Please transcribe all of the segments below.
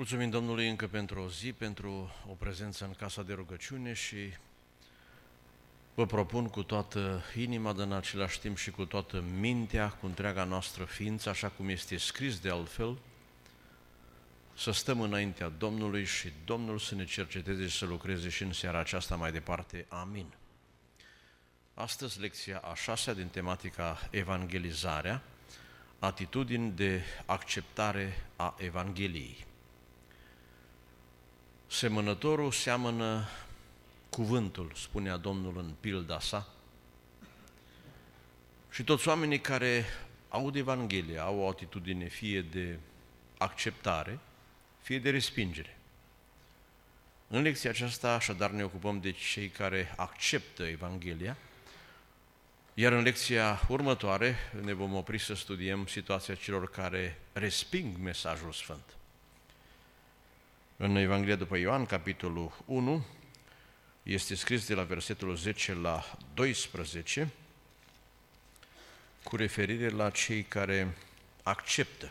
Mulțumim Domnului încă pentru o zi, pentru o prezență în casa de rugăciune și vă propun cu toată inima, dar în același timp și cu toată mintea, cu întreaga noastră ființă, așa cum este scris de altfel, să stăm înaintea Domnului și Domnul să ne cerceteze și să lucreze și în seara aceasta mai departe. Amin. Astăzi lecția a 6-a din tematica Evangelizarea, atitudini de acceptare a Evangheliei. Semănătorul seamănă cuvântul, spunea Domnul în pilda sa, și toți oamenii care aud Evanghelia au o atitudine fie de acceptare, fie de respingere. În lecția aceasta, așadar, ne ocupăm de cei care acceptă Evanghelia, iar în lecția următoare ne vom opri să studiem situația celor care resping mesajul sfânt. În Evanghelia după Ioan, capitolul 1, este scris de la versetul 10 la 12, cu referire la cei care acceptă.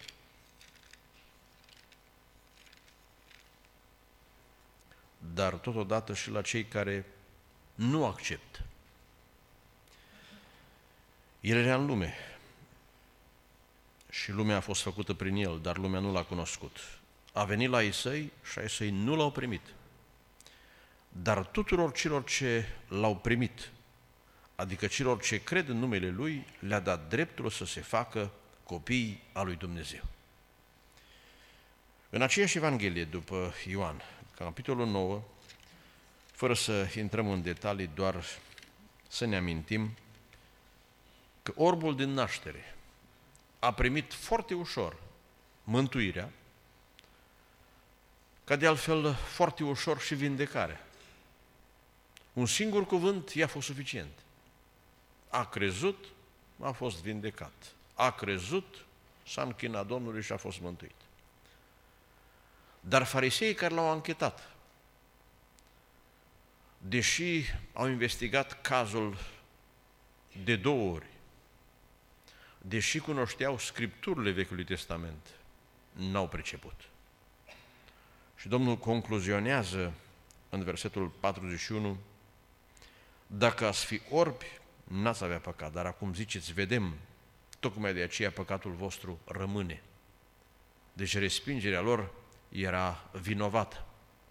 Dar totodată și la cei care nu acceptă. El era în lume și lumea a fost făcută prin el, dar lumea nu l-a cunoscut. A venit la ei săi și ai săi nu l-au primit. Dar tuturor celor ce l-au primit, adică celor ce cred în numele Lui, le-a dat dreptul să se facă copii al lui Dumnezeu. În aceeași Evanghelie după Ioan, capitolul 9, fără să intrăm în detalii, doar să ne amintim că orbul din naștere a primit foarte ușor mântuirea, ca de altfel foarte ușor și vindecarea. Un singur cuvânt i-a fost suficient. A crezut, a fost vindecat. A crezut, s-a închinat Domnului și a fost mântuit. Dar fariseii care l-au anchetat, deși au investigat cazul de 2 ori, deși cunoșteau scripturile Vechiului Testament, n-au priceput. Și Domnul concluzionează în versetul 41, dacă ați fi orbi, n-ați avea păcat, dar acum ziceți, vedem, tocmai de aceea păcatul vostru rămâne. Deci respingerea lor era vinovată.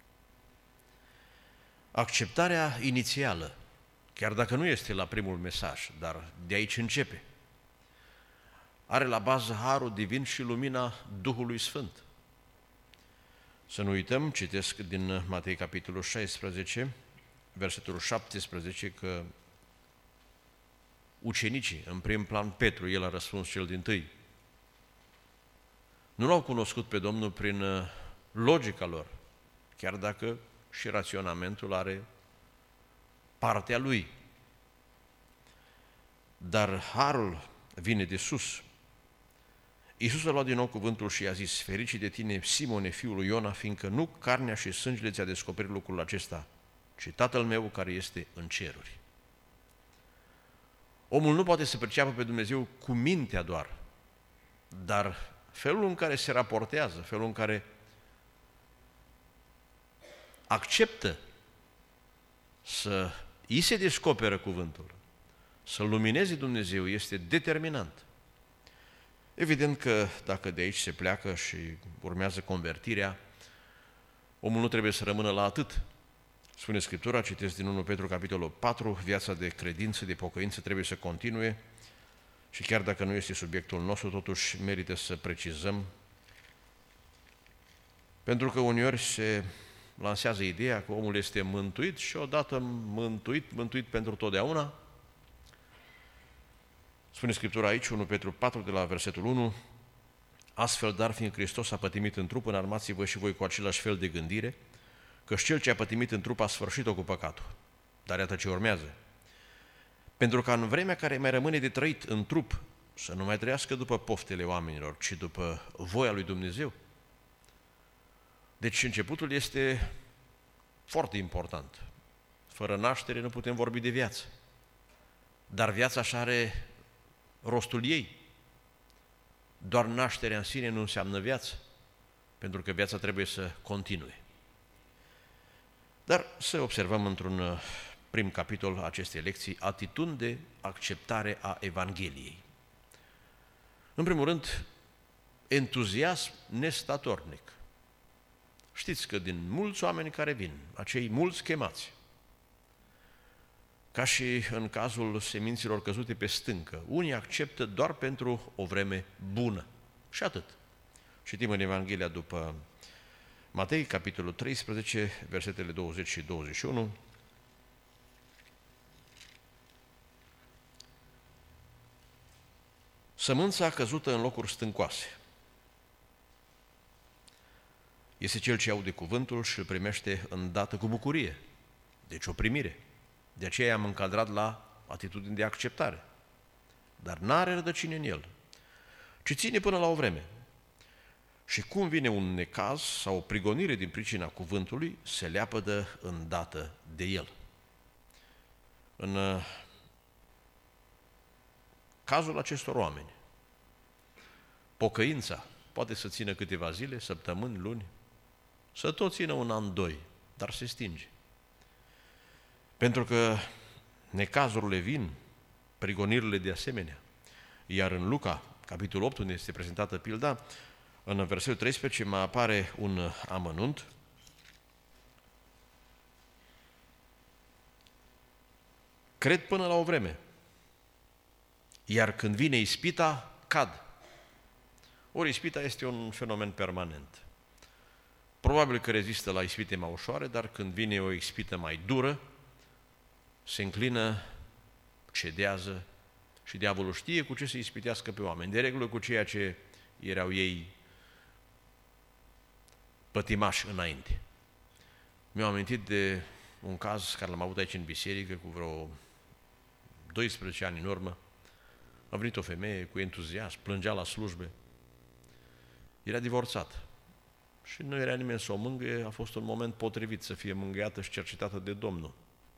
Acceptarea inițială, chiar dacă nu este la primul mesaj, dar de aici începe, are la bază harul divin și lumina Duhului Sfânt. Să nu uităm, citesc din Matei capitolul 16, versetul 17, că ucenicii, în prim plan Petru, el a răspuns cel dintâi, nu l-au cunoscut pe Domnul prin logica lor, chiar dacă și raționamentul are partea lui. Dar harul vine de sus. Iisus a luat din nou cuvântul și i-a zis, fericit de tine, Simone, fiul lui Iona, fiindcă nu carnea și sângele ți-a descoperit lucrul acesta, ci Tatăl meu care este în ceruri. Omul nu poate să perceapă pe Dumnezeu cu mintea doar, dar felul în care se raportează, felul în care acceptă să îi se descoperă cuvântul, să lumineze Dumnezeu, este determinant. Evident că dacă de aici se pleacă și urmează convertirea, omul nu trebuie să rămână la atât. Spune Scriptura, citesc din 1 Petru, capitolul 4, viața de credință, de pocăință trebuie să continue și chiar dacă nu este subiectul nostru, totuși merită să precizăm, pentru că uneori se lansează ideea că omul este mântuit și odată mântuit pentru totdeauna. Spune Scriptura aici, 1 Petru 4, de la versetul 1, astfel, dar fiind Hristos a pătimit în trup, înarmați-vă și voi cu același fel de gândire, căci cel ce a pătimit în trup a sfârșit-o cu păcatul. Dar iată ce urmează. Pentru că în vremea care mai rămâne de trăit în trup, să nu mai trăiască după poftele oamenilor, ci după voia lui Dumnezeu. Deci începutul este foarte important. Fără naștere nu putem vorbi de viață. Dar viața așa are rostul ei. Doar nașterea în sine nu înseamnă viață. pentru că viața trebuie să continue. Dar să observăm într-un prim capitol acestei lecții atitudini de acceptare a Evangheliei. În primul rând, entuziasm nestatornic. Știți că din mulți oameni care vin, acei mulți chemați, ca și în cazul seminților căzute pe stâncă, unii acceptă doar pentru o vreme bună. Și atât. Citim în Evanghelia după Matei, capitolul 13, versetele 20 și 21. Sămânța căzută în locuri stâncoase este cel ce aude cuvântul și îl primește îndată cu bucurie. Deci o primire. De aceea am încadrat la atitudine de acceptare. Dar n-are rădăcini în el, ci ține până la o vreme. Și cum vine un necaz sau o prigonire din pricina cuvântului, se leapădă îndată de el. În cazul acestor oameni, pocăința poate să țină câteva zile, săptămâni, luni, să tot țină un an, doi, dar se stinge. Pentru că necazurile vin, prigonirile de asemenea. Iar în Luca, capitolul 8, unde este prezentată pilda, în versetul 13 mai apare un amănunt. Cred până la o vreme, iar când vine ispita, cad. Ori ispita este un fenomen permanent. Probabil că rezistă la ispite mai ușoare, dar când vine o ispită mai dură, se înclină, cedează și diavolul știe cu ce să ispitească pe oameni. De regulă cu ceea ce erau ei pătimași înainte. Mi-am amintit de un caz care l-am avut aici în biserică cu vreo 12 ani în urmă. A venit o femeie cu entuziasm, plângea la slujbe. Era divorțată și nu era nimeni să o mângâie, a fost un moment potrivit să fie mângâiată și cercetată de Domnul.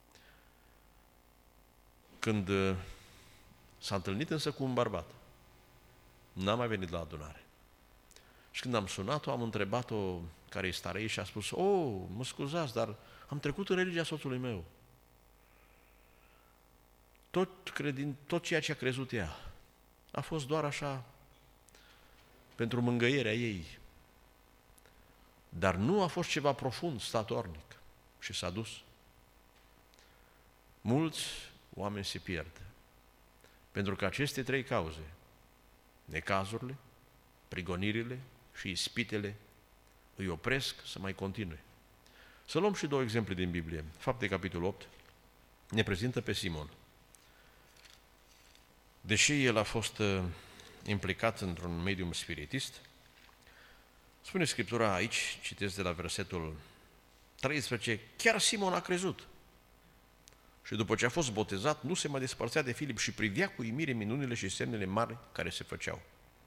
Când s-a întâlnit însă cu un bărbat, n-a mai venit la adunare. Și când am sunat-o, am întrebat-o care e starea ei și a spus: mă scuzați, dar am trecut în religia soțului meu. Tot ceea ce a crezut ea a fost doar așa pentru mângâierea ei. Dar nu a fost ceva profund, statornic. Și s-a dus. Mulți oameni se pierd. Pentru că aceste trei cauze, necazurile, prigonirile și ispitele, îi opresc să mai continue. Să luăm și două exemple din Biblie. Fapte, capitolul 8, ne prezintă pe Simon. Deși el a fost implicat într-un medium spiritist, spune Scriptura aici, citesc de la versetul 13, chiar Simon a crezut. Și după ce a fost botezat, nu se mai despărțea de Filip și privea cu uimire minunile și semnele mari care se făceau.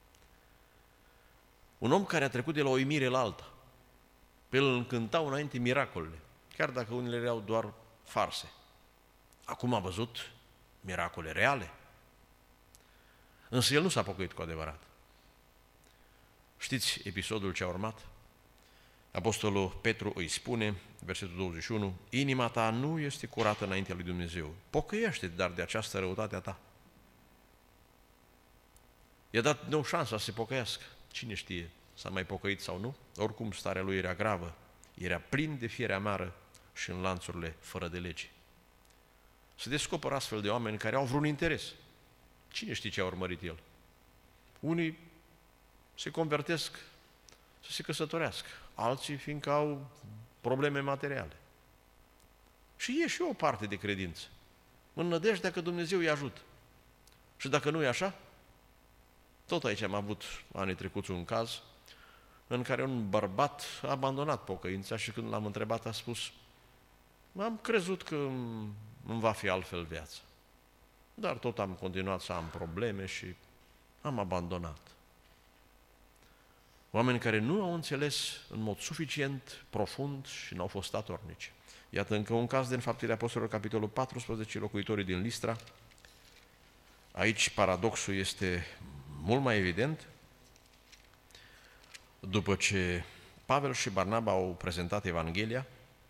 Un om care a trecut de la o uimire la alta. Pe el îl încântau înainte miracolele, chiar dacă unele erau doar farse. Acum a văzut miracole reale. Însă el nu s-a pocăit cu adevărat. Știți episodul ce a urmat? Apostolul Petru îi spune, versetul 21, inima ta nu este curată înaintea lui Dumnezeu. Pocăiește-te, dar de această răutate a ta. I-a dat nou șansa să se pocăiască. Cine știe, s-a mai pocăit sau nu? Oricum, starea lui era gravă. Era plin de fiere amară și în lanțurile fără de lege. Se descoperă astfel de oameni care au vreun interes. Cine știe ce a urmărit el? Unii se convertesc să se căsătorească, alții fiindcă au probleme materiale. Și e și o parte de credință, în nădejdea că Dumnezeu îi ajută. Și dacă nu e așa, tot aici am avut anii trecuți un caz în care un bărbat a abandonat pocăința și când l-am întrebat a spus: am crezut că îmi va fi altfel viața, dar tot am continuat să am probleme și am abandonat. Oameni care nu au înțeles în mod suficient, profund și nu au fost statornici. Iată încă un caz din Faptele Apostolilor, capitolul 14, locuitorii din Listra. Aici paradoxul este mult mai evident. După ce Pavel și Barnaba au prezentat Evanghelia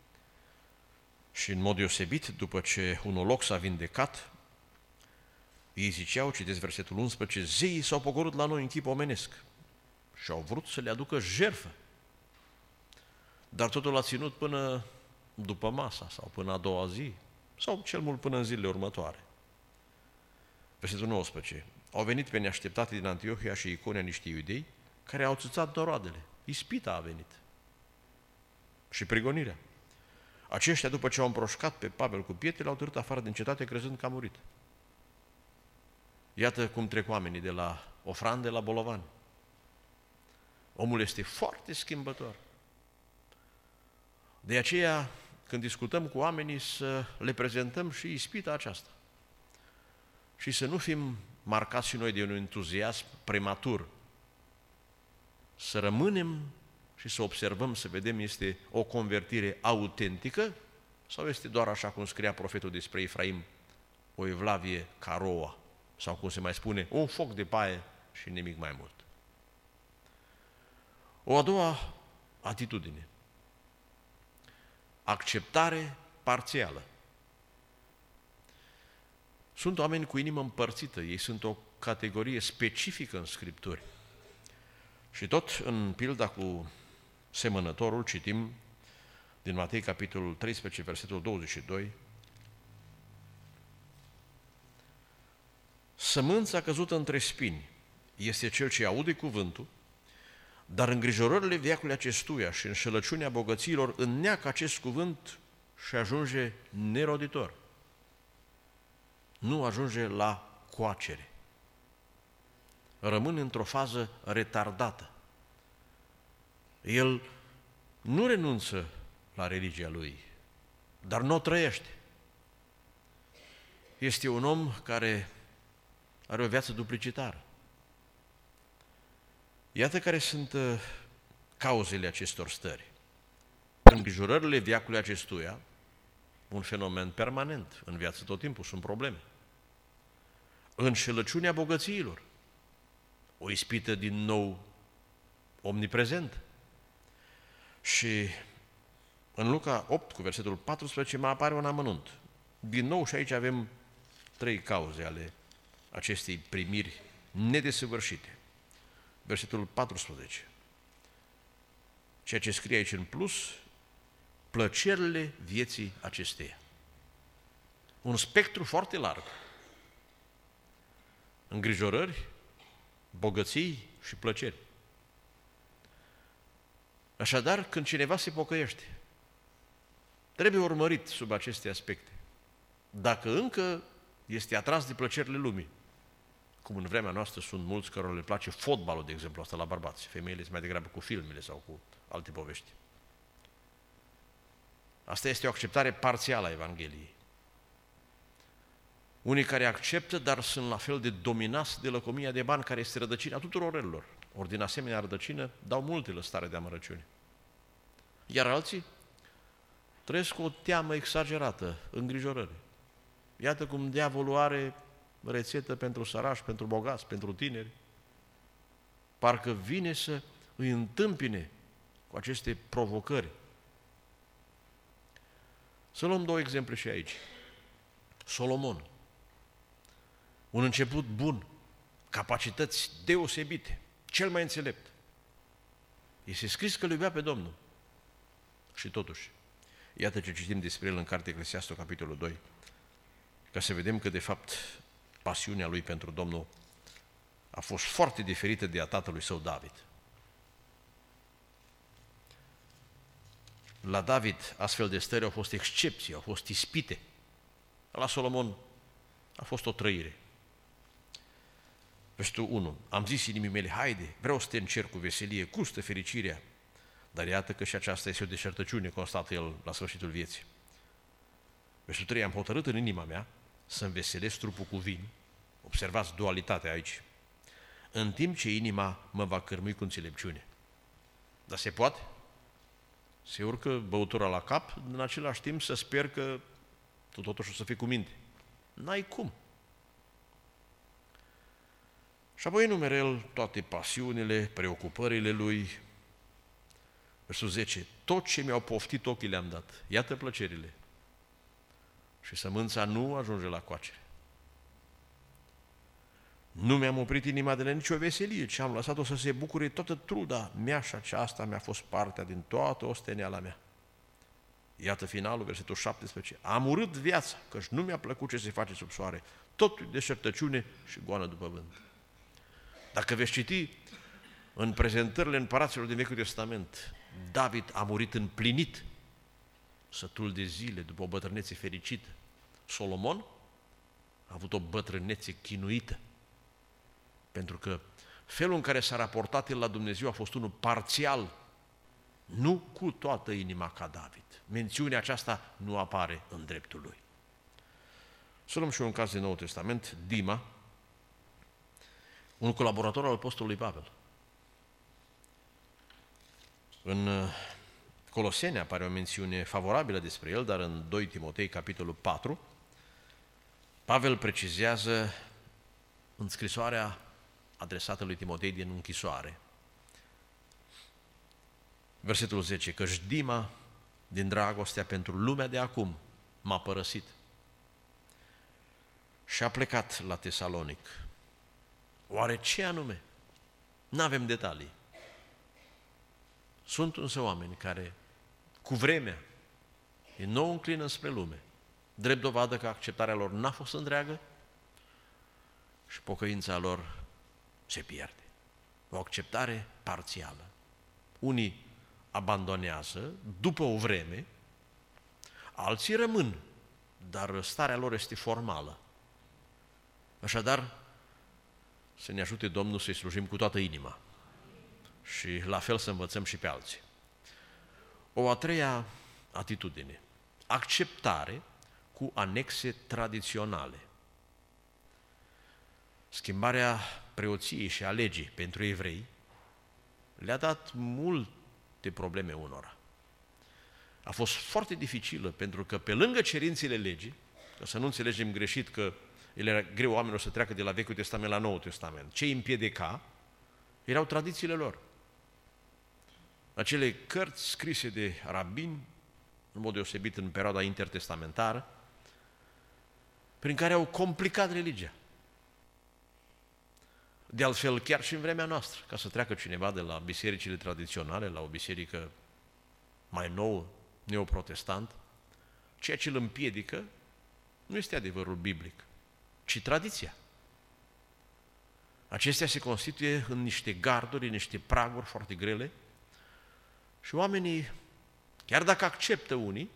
și în mod deosebit, după ce un olog s-a vindecat, ei ziceau, citesc versetul 11, zeii s-au pogorât la noi în chip omenesc și au vrut să le aducă jertfă. Dar totul a ținut până după masa sau până a doua zi sau cel mult până în zilele următoare. Versetul 19. Au venit pe neașteptate din Antiohia și Iconia niște iudei care au țățat noroadele. Ispita a venit. Și prigonirea. Aceștia, după ce au împroșcat pe Pavel cu pietre, l-au târât afară din cetate crezând că a murit. Iată cum trec oamenii de la ofrande la bolovani. Omul este foarte schimbător. De aceea, când discutăm cu oamenii, să le prezentăm și ispita aceasta. Și să nu fim marcați și noi de un entuziasm prematur. Să rămânem și să observăm, să vedem, este o convertire autentică sau este doar așa cum scria profetul despre Efraim, o evlavie ca roa, sau cum se mai spune, un foc de paie și nimic mai mult. O a doua atitudine. Acceptare parțială. Sunt oameni cu inimă împărțită, ei sunt o categorie specifică în Scripturi. Și tot în pilda cu semănătorul citim din Matei, capitolul 13, versetul 22, sămânța căzută între spini este cel ce aude cuvântul, dar îngrijorările veacului acestuia și înșelăciunea bogăților înneacă acest cuvânt și ajunge neroditor. Nu ajunge la coacere. Rămâne într-o fază retardată. El nu renunță la religia lui, dar nu o trăiește. Este un om care are o viață duplicitară. Iată care sunt cauzele acestor stări. Îngrijorările veacului acestuia, un fenomen permanent în viață, tot timpul sunt probleme. Înșelăciunea bogățiilor, o ispită din nou omniprezentă. Și în Luca 8, cu versetul 14, mai apare un amănunt. Din nou și aici avem 3 cauze ale acestei primiri nedesăvârșite. Versetul 14. Ceea ce scrie aici în plus, plăcerile vieții acesteia. Un spectru foarte larg. Îngrijorări, bogății și plăceri. Așadar, când cineva se pocăiește, trebuie urmărit sub aceste aspecte. Dacă încă este atras de plăcerile lumii, cum în vremea noastră sunt mulți cărora le place fotbalul, de exemplu, asta la bărbați, femeile sunt mai degrabă cu filmele sau cu alte povești. Asta este o acceptare parțială a Evangheliei. Unii care acceptă, dar sunt la fel de dominați de lăcomia de bani, care este rădăcina tuturor relelor. Ori din asemenea rădăcină dau multe la stare de amărăciune. Iar alții trăiesc cu o teamă exagerată, îngrijorări. Iată cum diavolul are rețetă pentru sărași, pentru bogați, pentru tineri. Parcă vine să îi întâmpine cu aceste provocări. Să luăm 2 exemple și aici. Solomon. Un început bun, capacități deosebite, cel mai înțelept. Este scris că îl iubea pe Domnul. Și totuși, iată ce citim despre el în cartea Eclesiastul, capitolul 2, ca să vedem că, de fapt, pasiunea lui pentru Domnul a fost foarte diferită de a tatălui său David. La David, astfel de stări au fost excepții, au fost ispite. La Solomon a fost o trăire. Versetul 1. Am zis inimii mele, haide, vreau să te încerc cu veselie, gustă fericirea. Dar iată că și aceasta este o deșertăciune, constată el la sfârșitul vieții. Versetul 3. Am hotărât în inima mea să-mi veselesc trupul cu vin. Observați dualitatea aici. În timp ce inima mă va cârmui cu înțelepciune. Dar se poate? Se urcă băutura la cap, în același timp să sper că tu totuși o să fii cu minte. N-ai cum. Și apoi enumeră el toate pasiunile, preocupările lui. Versetul 10. Tot ce mi-au poftit ochii le-am dat. Iată plăcerile. Și sămânța nu ajunge la coacere. Nu mi-am oprit inima de la nicio veselie, ci am lăsat-o să se bucure toată truda mea și aceasta mi-a fost partea din toată osteneala mea. Iată finalul, versetul 17. Am urât viața, căci nu mi-a plăcut ce se face sub soare. Totul deșertăciune și goană după vânt. Dacă veți citi în prezentările împăraților din Vechiul Testament, David a murit împlinit, sătul de zile, după o bătrânețe fericită. Solomon a avut o bătrânețe chinuită, pentru că felul în care s-a raportat el la Dumnezeu a fost unul parțial, nu cu toată inima ca David. Mențiunea aceasta nu apare în dreptul lui. Să luăm și un caz din Noul Testament, Dima, un colaborator al apostolului Pavel. În Coloseni apare o mențiune favorabilă despre el, dar în 2 Timotei, capitolul 4, Pavel precizează în scrisoarea adresată lui Timotei din închisoare, versetul 10, căci Dima, din dragostea pentru lumea de acum, m-a părăsit și a plecat la Tesalonic. Oare ce anume? N-avem detalii. Sunt însă oameni care, cu vremea, din nou înclină spre lume, drept dovadă că acceptarea lor n-a fost întreagă și pocăința lor se pierde. O acceptare parțială. Unii abandonează după o vreme, alții rămân, dar starea lor este formală. Așadar, să ne ajute Domnul să-i slujim cu toată inima și la fel să învățăm și pe alții. O a treia atitudine, acceptare cu anexe tradiționale. Schimbarea preoției și a legii pentru evrei le-a dat multe probleme unora. A fost foarte dificilă, pentru că pe lângă cerințele legii, ca să nu înțelegem greșit că el era greu oamenilor să treacă de la Vechiul Testament la Noul Testament, ce îi împiedica erau tradițiile lor. Acele cărți scrise de rabini, în mod deosebit în perioada intertestamentară, prin care au complicat religia. De altfel, chiar și în vremea noastră, ca să treacă cineva de la bisericile tradiționale la o biserică mai nouă, neoprotestant, ceea ce îl împiedică nu este adevărul biblic, ci tradiția. Acestea se constituie în niște garduri, în niște praguri foarte grele și oamenii, chiar dacă acceptă unii,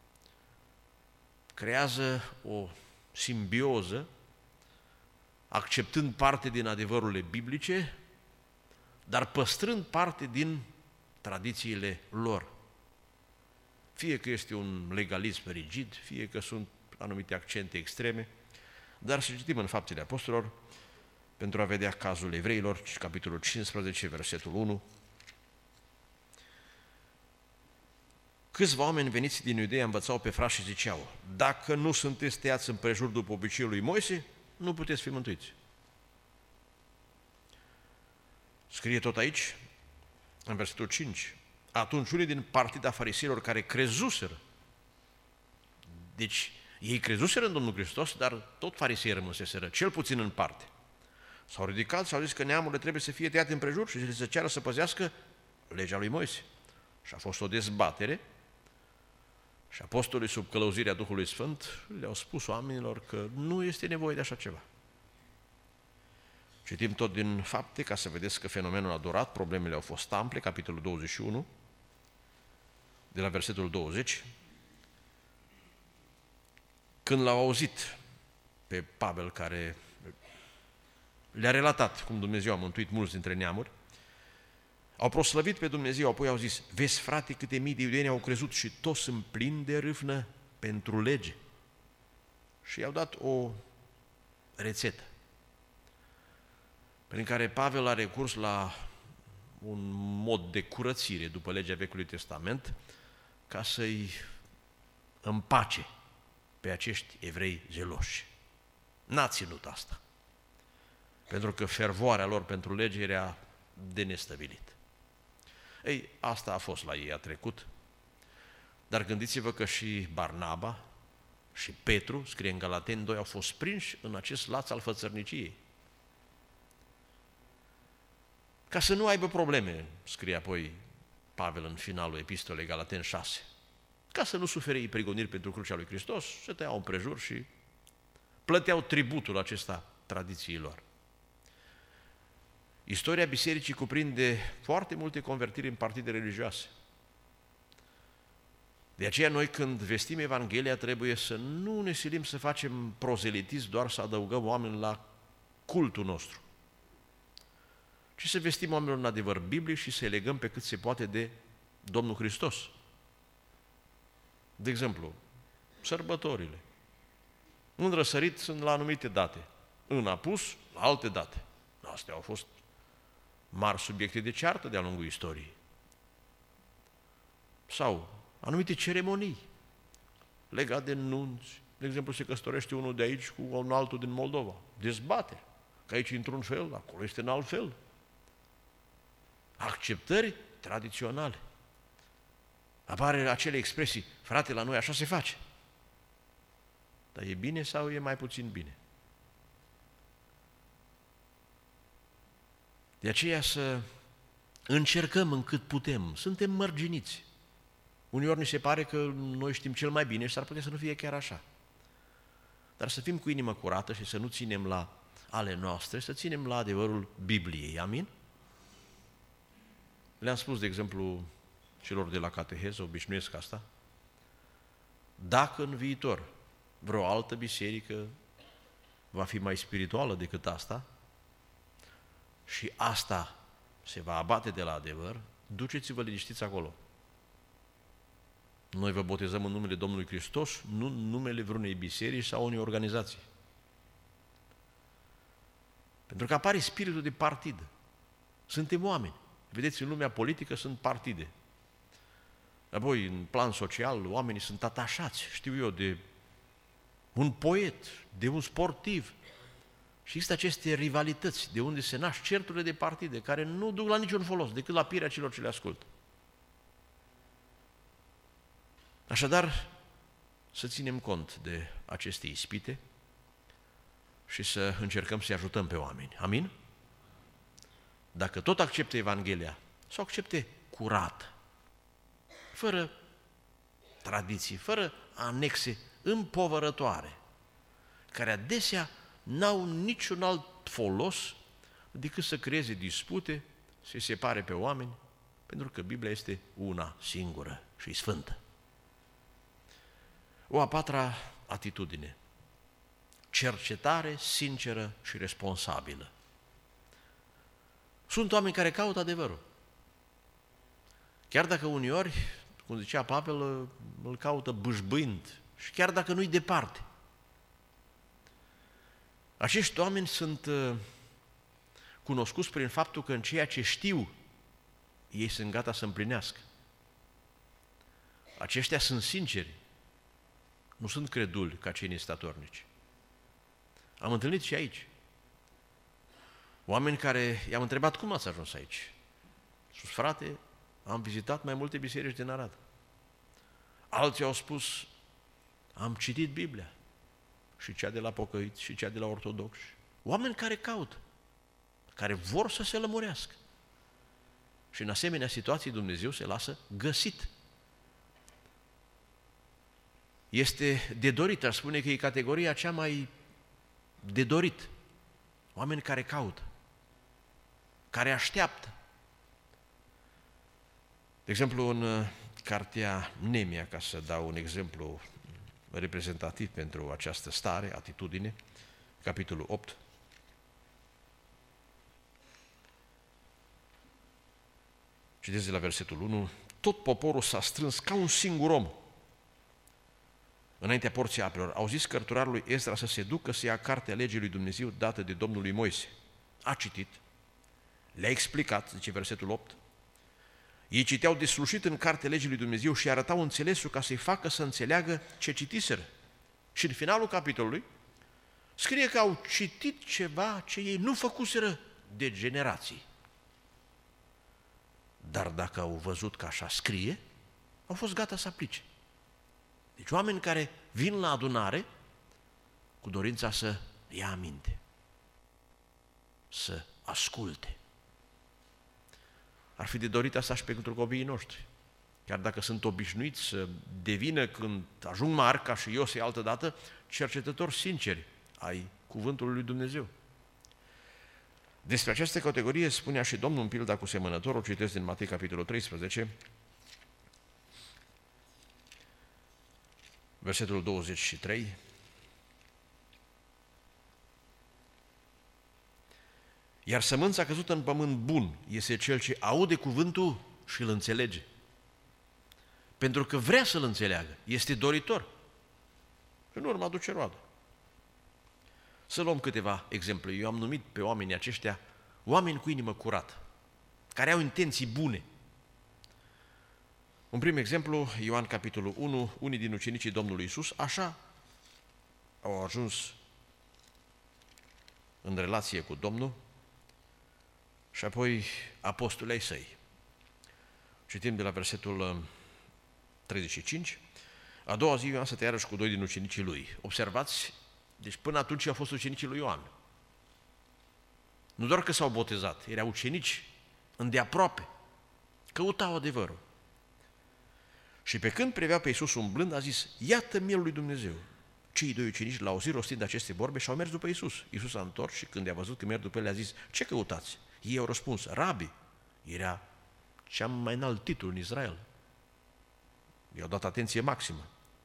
creează o simbioză, acceptând parte din adevărurile biblice, dar păstrând parte din tradițiile lor. Fie că este un legalism rigid, fie că sunt anumite accente extreme, dar să citim în Faptele Apostolilor pentru a vedea cazul evreilor, capitolul 15, versetul 1. Câțiva oameni veniți din Iudeea învățau pe frați și ziceau: dacă nu sunteți tăiați împrejur după obiceiul lui Moise, nu puteți fi mântuiți. Scrie tot aici, în versetul 5. Atunci unii din partida fariseilor care crezuseră, deci ei crezuseră în Domnul Hristos, dar tot farisei rămânseseră, cel puțin în parte. S-au ridicat și au zis că neamurile trebuie să fie tăiate împrejur și să se ceară să păzească legea lui Moise. Și a fost o dezbatere și apostolii, sub călăuzirea Duhului Sfânt, le-au spus oamenilor că nu este nevoie de așa ceva. Citim tot din Fapte, ca să vedeți că fenomenul a durat, problemele au fost ample, capitolul 21, de la versetul 20. Când l-au auzit pe Pavel, care le-a relatat cum Dumnezeu a mântuit mulți dintre neamuri, au proslăvit pe Dumnezeu, apoi au zis: vezi, frate, câte mii de iudeni au crezut și toți sunt plini de râvnă pentru lege. Și i-au dat o rețetă prin care Pavel a recurs la un mod de curățire după legea Vechiului Testament ca să-i împace pe acești evrei geloși. N-a ținut asta, pentru că fervoarea lor pentru lege era de nestăvilit. Ei, asta a fost la ei, a trecut. Dar gândiți-vă că și Barnaba și Petru, scrie în Galateni 2, au fost prinși în acest laț al fățărniciei. Ca să nu aibă probleme, scrie apoi Pavel în finalul epistolei Galateni 6, ca să nu sufere ei prigoniri pentru crucea lui Hristos, se tăiau împrejur și plăteau tributul acesta tradițiilor. Istoria bisericii cuprinde foarte multe convertiri în partide religioase. De aceea noi când vestim Evanghelia trebuie să nu ne silim să facem prozelitism, doar să adăugăm oameni la cultul nostru, ci să vestim oamenilor în adevăr biblic și să-i legăm pe cât se poate de Domnul Hristos. De exemplu, sărbătorile. În răsărit sunt la anumite date, în apus la alte date. Astea au fost mari subiecte de ceartă de-a lungul istoriei. Sau anumite ceremonii legate de nunți. De exemplu, se căsătorește unul de aici cu un altul din Moldova. Dezbate, că aici într-un fel, acolo este în alt fel. Acceptări tradiționale. Apare acele expresii, frate, la noi așa se face. Dar e bine sau e mai puțin bine? De aceea să încercăm încât putem. Suntem mărginiți. Uneori ni se pare că noi știm cel mai bine și s-ar putea să nu fie chiar așa. Dar să fim cu inimă curată și să nu ținem la ale noastre, să ținem la adevărul Bibliei. Amin? Le-am spus, de exemplu, celor de la cateheză, obișnuiesc asta, dacă în viitor vreo altă biserică va fi mai spirituală decât asta și asta se va abate de la adevăr, duceți-vă liniștiți acolo. Noi vă botezăm în numele Domnului Hristos, nu în numele vreunei biserici sau unei organizații. Pentru că apare spiritul de partidă. Suntem oameni. Vedeți, în lumea politică sunt partide. Apoi, în plan social, oamenii sunt atașați, știu eu, de un poet, de un sportiv. Și există aceste rivalități, de unde se nasc certurile de partide, care nu duc la niciun folos, decât la pirea celor ce le ascultă. Așadar, să ținem cont de aceste ispite și să încercăm să-i ajutăm pe oameni. Amin? Dacă tot acceptă Evanghelia, să o accepte curat, fără tradiții, fără anexe împovărătoare, care adesea n-au niciun alt folos decât să creeze dispute, să-i separe pe oameni, pentru că Biblia este una singură și sfântă. O a patra atitudine, cercetare sinceră și responsabilă. Sunt oameni care caută adevărul. Chiar dacă uneori, cum zicea Pavel, îl caută bâșbâind și chiar dacă nu-i departe. Acești oameni sunt cunoscuți prin faptul că în ceea ce știu, ei sunt gata să împlinească. Aceștia sunt sinceri, nu sunt creduli ca cei nestatornici. Am întâlnit și aici oameni care i-am întrebat cum ați ajuns aici. Sus, frate, am vizitat mai multe biserici din Arad. Alții au spus, am citit Biblia, și cea de la pocăiți, și cea de la ortodoxi. Oameni care caută, care vor să se lămurească. Și în asemenea situații Dumnezeu se lasă găsit. Este de dorit, aș spune că e categoria cea mai de dorit. Oameni care caută, care așteaptă. De exemplu, în cartea Nemia, ca să dau un exemplu reprezentativ pentru această stare, atitudine, capitolul 8, citesc de la versetul 1, tot poporul s-a strâns ca un singur om înaintea porții apelor. Au zis cărturarului Ezra să se ducă să ia cartea legii lui Dumnezeu dată de Domnul lui Moise. A citit, le-a explicat, zice versetul 8, ei citeau deslușit în cartea legii lui Dumnezeu și arătau înțelesul ca să-i facă să înțeleagă ce citiseră. Și în finalul capitolului scrie că au citit ceva ce ei nu făcuseră de generații. dar dacă au văzut că așa scrie, au fost gata să aplice. Deci oameni care vin la adunare cu dorința să ia aminte, să asculte. Ar fi de dorit asta și pentru copiii noștri. Chiar dacă sunt obișnuiți să devină, când ajung mari, ca și Iosei altădată, cercetători sinceri ai cuvântului lui Dumnezeu. Despre această categorie spunea și Domnul în pilda cu semănătorul, citesc din Matei, capitolul 13, versetul 23. Iar sămânța căzută în pământ bun este cel ce aude cuvântul și îl înțelege. Pentru că vrea să-l înțeleagă, este doritor. Și în urmă aduce roadă. Să luăm câteva exemple. Eu am numit pe oamenii aceștia oameni cu inimă curată, care au intenții bune. Un prim exemplu, Ioan capitolul 1, unii din ucenicii Domnului Iisus, așa au ajuns în relație cu Domnul și apoi apostolii ai săi. Citim de la versetul 35. A doua zi Ioan stătea iarăși cu doi din ucenicii lui. Observați, deci până atunci au fost ucenicii lui Ioan. Nu doar că s-au botezat, erau ucenici îndeaproape, căutau adevărul. Și pe când priveau pe Iisus umblând, a zis, iată mielul lui Dumnezeu. Cei doi ucenici l-au auzit rostind aceste vorbe și au mers după Iisus. Iisus a întors și când i-a văzut că merg după el, a zis, ce căutați? Ei au răspuns, Rabi. Era cea mai înalt titlu în Israel. I-au dat atenție maximă.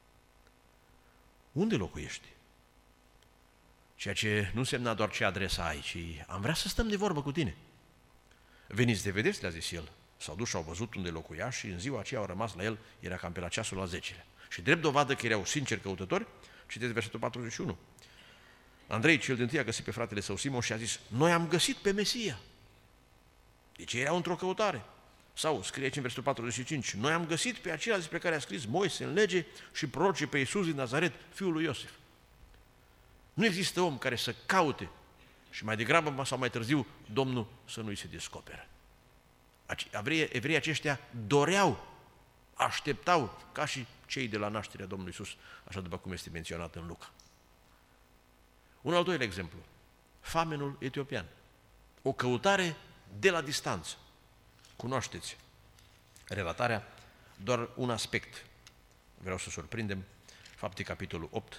Unde locuiești? Ceea ce nu însemna doar ce adresă ai, ci am vrea să stăm de vorbă cu tine. Veniți de vedeți, le-a zis el. S-au dus și au văzut unde locuia și în ziua aceea au rămas la el, era cam pe la ceasul al 10-lea. Și drept dovadă că erau sinceri căutători, citeți versetul 41. Andrei cel dintâi a găsit pe fratele său Simon și a zis, noi am găsit pe Mesia. Deci erau într-o căutare. Sau, scrie aici în versetul 45, noi am găsit pe acela despre care a scris Moise în lege și prorocii pe Iisus din Nazaret, fiul lui Iosif. Nu există om care să caute și mai degrabă sau mai târziu Domnul să nu-i se descoperă. Evreii aceștia doreau, așteptau, ca și cei de la nașterea Domnului Iisus, așa după cum este menționat în Luca. Un al doilea exemplu, famenul etiopian. O căutare de la distanță. Cunoașteți relatarea, doar un aspect. Vreau să surprindem, Fapte capitolul 8,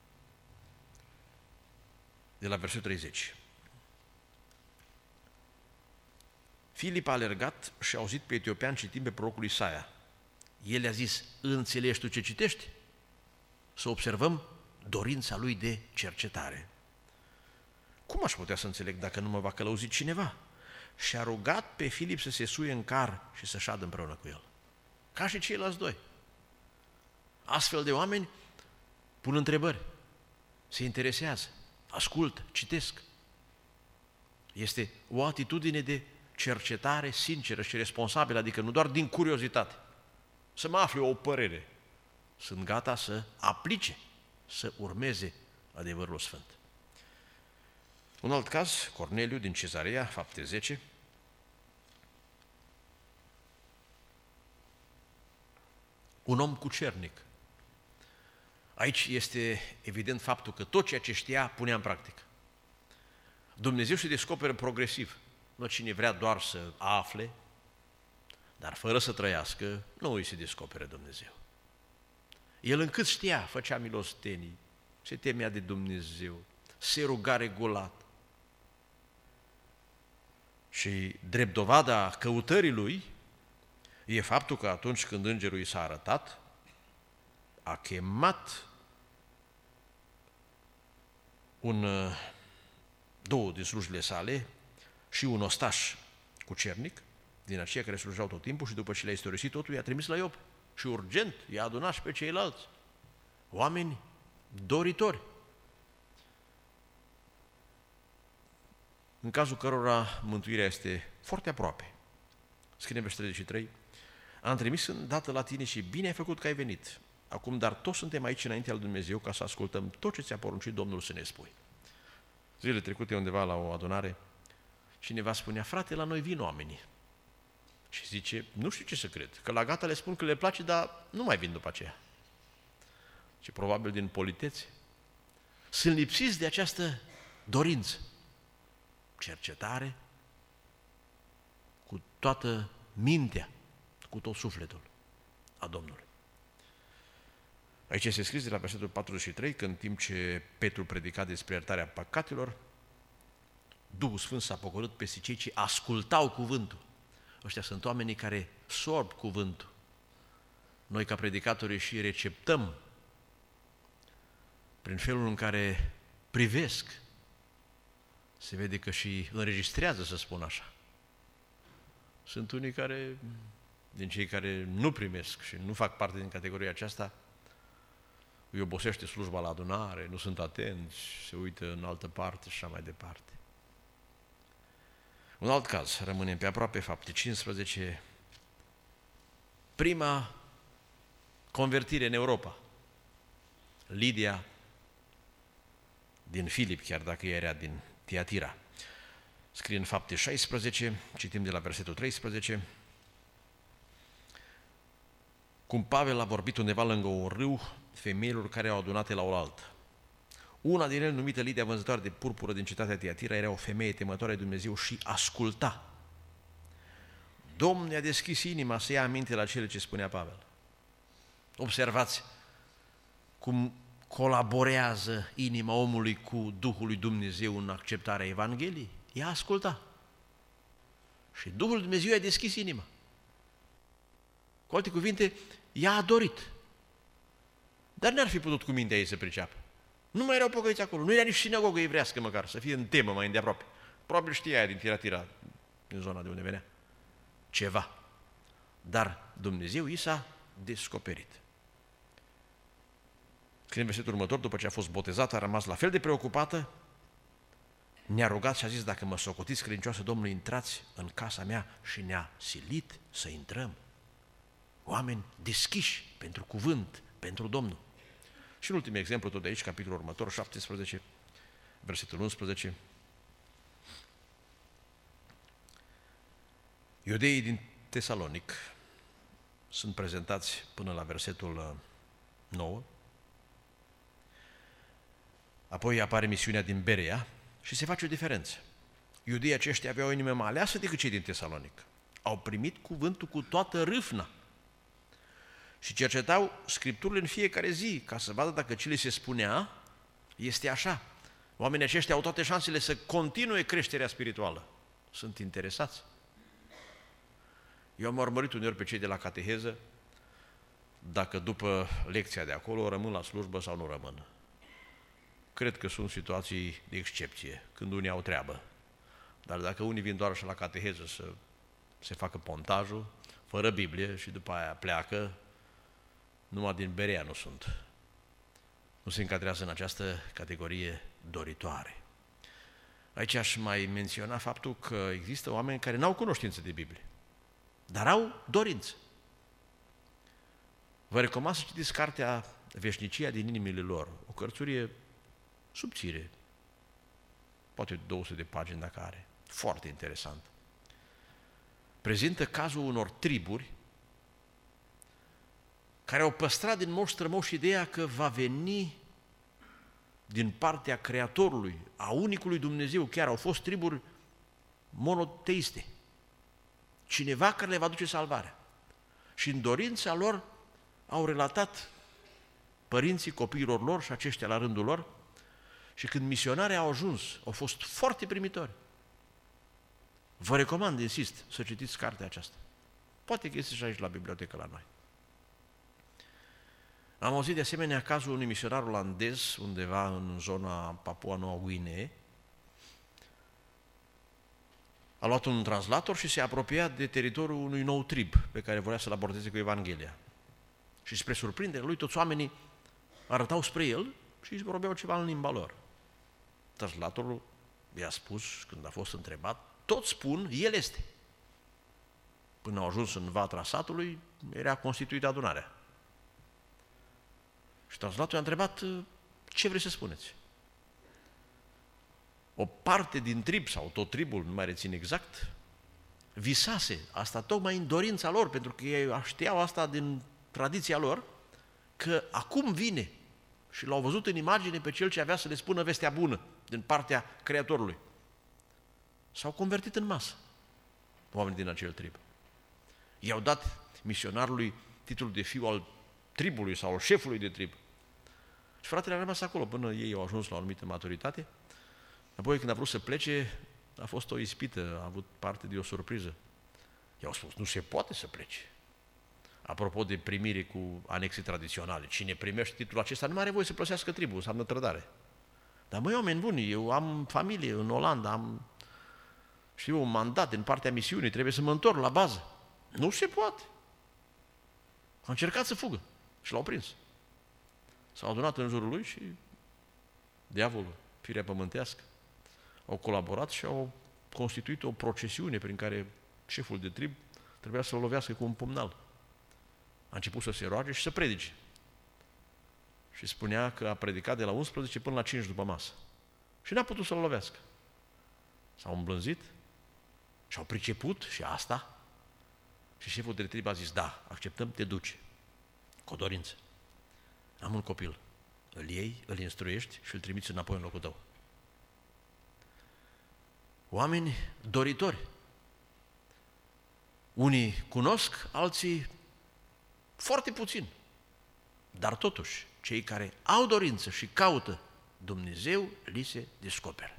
de la versetul 30. Filip a alergat și a auzit pe etiopian citind pe prorocul Isaia. El i-a zis, înțelegi tu ce citești? Să observăm dorința lui de cercetare. Cum aș putea să înțeleg dacă nu mă va călăuzi cineva? Și a rugat pe Filip să se suie în car și să șadă împreună cu el. Ca și ceilalți doi. Astfel de oameni pun întrebări, se interesează, ascultă, citesc. Este o atitudine de cercetare sinceră și responsabilă, adică nu doar din curiozitate, să mă afle o părere. Sunt gata să aplice, să urmeze adevărul sfânt. Un alt caz, Corneliu din Cezarea, Fapte 10. Un om cucernic. Aici este evident faptul că tot ceea ce știa punea în practică. Dumnezeu se descoperă progresiv. Nu cine vrea doar să afle, dar fără să trăiască, nu îi se descoperă Dumnezeu. El încât știa, făcea milostenii, se temea de Dumnezeu, se ruga regulat. Și drept dovada căutării lui e faptul că atunci când îngerul i s-a arătat, a chemat două din slujile sale și un ostaș cucernic, din aceia care slujeau tot timpul și după ce le-a istorisit totul, i-a trimis la Iope. Și urgent i-a adunat și pe ceilalți. Oameni doritori. În cazul cărora mântuirea este foarte aproape. Scrie în versetul 33, am trimis îndată la tine și bine ai făcut că ai venit. Acum, dar toți suntem aici înaintea lui Dumnezeu ca să ascultăm tot ce ți-a poruncit Domnul să ne spui. Zilele trecute undeva la o adunare, cineva spunea, frate, la noi vin oamenii. Și zice, nu știu ce să cred, că la gata le spun că le place, dar nu mai vin după aceea. Și probabil din politețe. Sunt lipsiți de această dorință. Cercetare cu toată mintea, cu tot sufletul a Domnului. Aici este scris de la versetul 43 că în timp ce Petru predica despre iertarea păcatelor, Duhul Sfânt s-a pogorât peste cei ce ascultau cuvântul. Ăștia sunt oamenii care sorb cuvântul. Noi ca predicatori și receptăm prin felul în care privesc. Se vede că și înregistrează, să spun așa. Sunt unii care, din cei care nu primesc și nu fac parte din categoria aceasta, îi obosește slujba la adunare, nu sunt atenți, se uită în altă parte și așa mai departe. Un alt caz, rămânem pe aproape Fapte 15, prima convertire în Europa. Lidia din Filip, chiar dacă ea era din Tiatira. Scrie în Fapte 16, citim de la versetul 13, cum Pavel a vorbit undeva lângă un râu femeilor care au adunate la oaltă. Una din ele, numită Lidia, vânzătoare de purpură din cetatea Tiatira, era o femeie temătoare de Dumnezeu și asculta. Domnul i-a deschis inima să ia aminte la cele ce spunea Pavel. Observați cum colaborează inima omului cu Duhul lui Dumnezeu în acceptarea Evangheliei. Ea asculta. Și Duhul lui Dumnezeu i-a deschis inima. Cu alte cuvinte, ea a dorit. Dar n-ar fi putut cu mintea ei să priceapă. Nu mai erau pocăiți acolo, nu era nici sinagogă evrească măcar, să fie în temă mai îndeaproape. Probabil știa aia din Tiatira, din zona de unde venea. Ceva. Dar Dumnezeu i s-a descoperit. Când în versetul următor, după ce a fost botezată, a rămas la fel de preocupată, ne-a rugat și a zis, dacă mă socotiți credincioasă Domnului, intrați în casa mea, și ne-a silit să intrăm. Oameni deschiși pentru cuvânt, pentru Domnul. Și în ultimul exemplu, tot de aici, capitolul următor, 17, versetul 11. Iudeii din Tesalonic sunt prezentați până la versetul 9. Apoi apare misiunea din Berea și se face o diferență. Iudeii aceștia aveau o inimă mai aleasă decât cei din Tesalonic. Au primit cuvântul cu toată râvna și cercetau Scripturile în fiecare zi, ca să vadă dacă ce li se spunea este așa. Oamenii aceștia au toate șansele să continue creșterea spirituală. Sunt interesați. Eu am urmărit uneori pe cei de la cateheză, dacă după lecția de acolo rămân la slujbă sau nu rămân. Cred că sunt situații de excepție, când unii au treabă. Dar dacă unii vin doar și la cateheză să se facă pontajul, fără Biblie, și după aia pleacă, numai din Berea nu sunt. Nu se încadrează în această categorie doritoare. Aici aș mai menționa faptul că există oameni care n-au cunoștință de Biblie, dar au dorință. Vă recomand să citiți cartea Veșnicia din inimile lor, o cărțurie subțire, poate 200 de pagini dacă are, foarte interesant. Prezintă cazul unor triburi care au păstrat din moș strămoș ideea că va veni din partea Creatorului, a unicului Dumnezeu, chiar au fost triburi monoteiste, cineva care le va duce salvarea. Și în dorința lor au relatat părinții copiilor lor și aceștia la rândul lor, și când misionarii au ajuns, au fost foarte primitori. Vă recomand, insist, să citiți cartea aceasta. Poate că este și aici la bibliotecă la noi. Am auzit de asemenea cazul unui misionar olandez undeva în zona Papua Noua Guinee. A luat un translator și se apropia de teritoriul unui nou trib pe care voia să-l abordeze cu Evanghelia. Și spre surprinderea lui, toți oamenii arătau spre el și îi vorbeau ceva în limba lor. Translatorul i-a spus, când a fost întrebat, toți spun, el este. Până au ajuns în vatra satului, era constituită adunarea. Și translatorul i-a întrebat, ce vreți să spuneți? O parte din trib, sau tot tribul, nu mai rețin exact, visase asta tocmai în dorința lor, pentru că ei știau asta din tradiția lor, că acum vine și l-au văzut în imagine pe cel ce avea să le spună vestea bună din partea Creatorului. S-au convertit în masă oamenii din acel trib. I-au dat misionarului titlul de fiu al tribului sau al șefului de trib. Și fratele a rămas acolo până ei au ajuns la o anumită maturitate. Apoi când a vrut să plece, a fost o ispită, a avut parte de o surpriză. I-au spus, nu se poate să plece. Apropo de primire cu anexe tradiționale, cine primește titlul acesta nu mai are voie să părăsească tribul, înseamnă trădare. Dar măi, oameni buni, eu am familie în Olanda, am un mandat din partea misiunii, trebuie să mă întorc la bază. Nu se poate. A încercat să fugă și l-au prins. S-au adunat în jurul lui și diavolul, firea pământească, au colaborat și au constituit o procesiune prin care șeful de trib trebuia să-l lovească cu un pumnal. A început să se roage și să predice. Și spunea că a predicat de la 11 până la 5 după masă. Și n-a putut să-l lovească. S-au îmblânzit și au priceput și asta. Și șeful de trib a zis, da, acceptăm, te duci. Cu o dorință. Am un copil. Îl iei, îl instruiești și îl trimiți înapoi în locul tău. Oameni doritori. Unii cunosc, alții foarte puțin. Dar totuși, cei care au dorință și caută, Dumnezeu li se descoperă.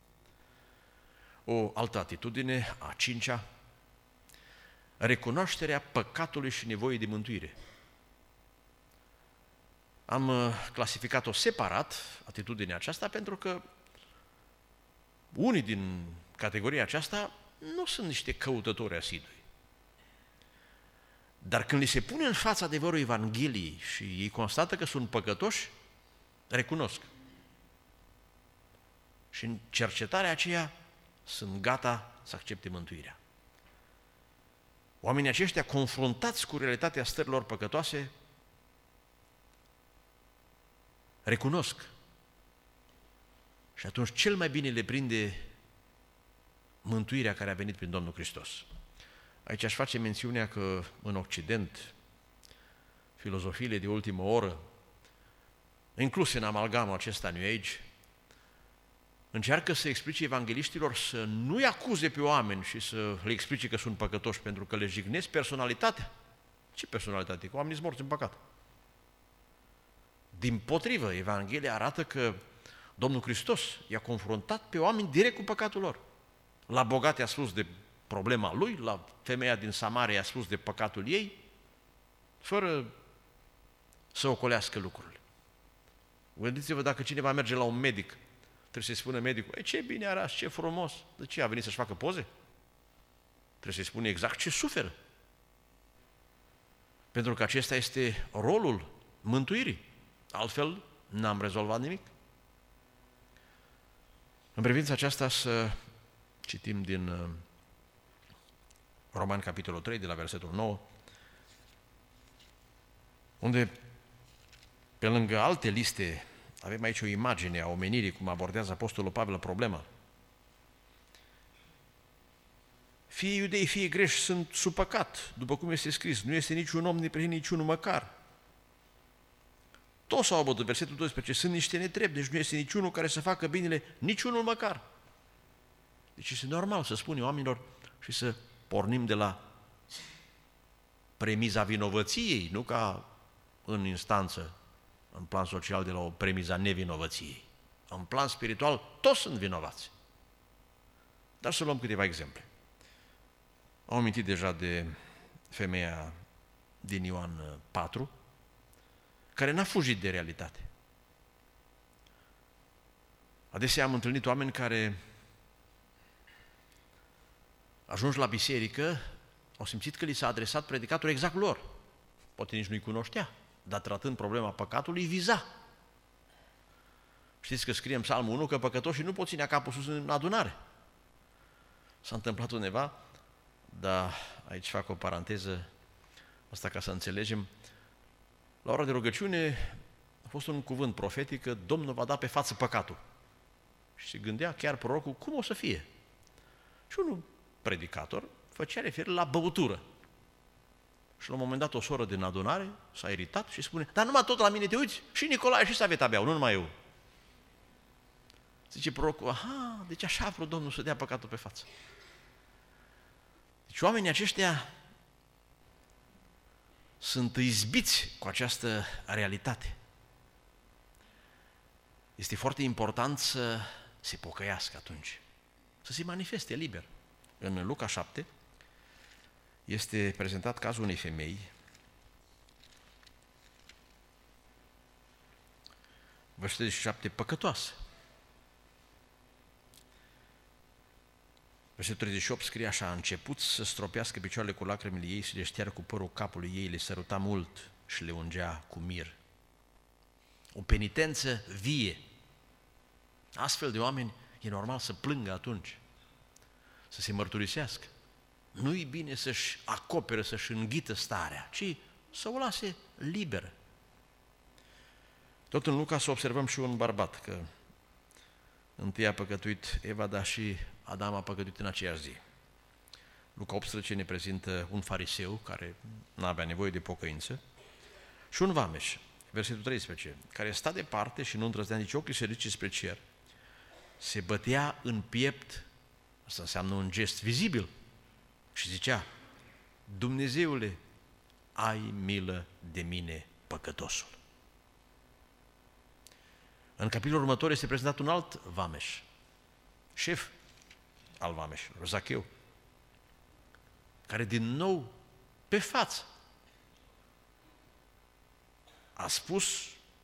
O altă atitudine, a cincea, recunoașterea păcatului și nevoii de mântuire. Am clasificat-o separat, atitudinea aceasta, pentru că unii din categoria aceasta nu sunt niște căutători asidui. Dar când li se pune în fața adevărul Evangheliei și ei constată că sunt păcătoși, recunosc. Și în cercetarea aceea sunt gata să accepte mântuirea. Oamenii aceștia, confruntați cu realitatea stărilor păcătoase, recunosc. Și atunci cel mai bine le prinde mântuirea care a venit prin Domnul Hristos. Aici aș face mențiunea că în Occident, filozofiile de ultimă oră, incluse în amalgamul acesta New Age, încearcă să explice evangeliștilor să nu-i acuze pe oameni și să le explice că sunt păcătoși pentru că le jignesc personalitatea. Ce personalitate? Că oamenii sunt morți în păcat. Dimpotrivă, Evanghelia arată că Domnul Hristos i-a confruntat pe oameni direct cu păcatul lor. La bogat i-a spus de problema lui, la femeia din Samaria i-a spus de păcatul ei, fără să ocolească lucrurile. Gândiți-vă dacă cineva merge la un medic, trebuie să-i spună medicul, ce bine arăți, ce frumos, de ce a venit să-și facă poze? Trebuie să-i spune exact ce suferă. Pentru că acesta este rolul mântuirii. Altfel, n-am rezolvat nimic. În privința aceasta să citim din Romani, capitolul 3, de la versetul 9, unde, pe lângă alte liste, avem aici o imagine a omenirii, cum abordează Apostolul Pavel problema. Fie iudei, fie greși sunt sub păcat, după cum este scris, nu este niciun om neprihănit, niciunul măcar. Toți s-au abătut, versetul 12, sunt niște netrebi, deci nu este niciunul care să facă binele, niciunul măcar. Deci este normal să spunem oamenilor și să pornim de la premiza vinovăției, nu ca în instanță, în plan social, de la o premiza nevinovăției. În plan spiritual, toți sunt vinovați. Dar să luăm câteva exemple. Am amintit deja de femeia din Ioan 4, care n-a fugit de realitate. Adesea am întâlnit oameni care, ajunși la biserică, au simțit că li s-a adresat predicatul exact lor. Poate nici nu-i cunoștea, dar tratând problema păcatului, viza. Știți că scrie în Psalmul 1 că păcătoșii nu pot ține capul sus în adunare. S-a întâmplat undeva, dar aici fac o paranteză, asta ca să înțelegem. La ora de rugăciune a fost un cuvânt profetic că Domnul va da pe față păcatul. Și se gândea chiar prorocul cum o să fie. Și unul predicator făcea referire la băutură. Și la un moment dat o soră din adunare s-a iritat și spune, dar numai tot la mine te uiți? Și Nicolae și Saveta beau, nu numai eu. Zice prorocul, aha, deci așa a vrut Domnul să dea păcatul pe față. Deci oamenii aceștia sunt izbiți cu această realitate. Este foarte important să se pocăiască atunci, să se manifeste liber. În Luca 7 este prezentat cazul unei femei, versetul 37, păcătoasă. Versetul 38 scrie așa, a început să stropească picioarele cu lacrimile ei, să le șteară cu părul capului ei, le săruta mult și le ungea cu mir. O penitență vie. Astfel de oameni e normal să plângă atunci, să se mărturisească. Nu-i bine să-și acopere, să-și înghită starea, ci să o lase liberă. Tot în Luca să observăm și un bărbat, că întâi a păcătuit Eva, dar și Adam a păcătuit în aceeași zi. Luca 18 ne prezintă un fariseu care nu avea nevoie de pocăință și un vameș, versetul 13, care sta departe și nu îndrăznea nici ochii să ridice spre cer. Se bătea în piept, asta înseamnă un gest vizibil, și zicea, Dumnezeule, ai milă de mine, păcătosul. În capitolul următor este prezentat un alt vameș, șef al vameșilor, Zacheu, care din nou, pe față, a spus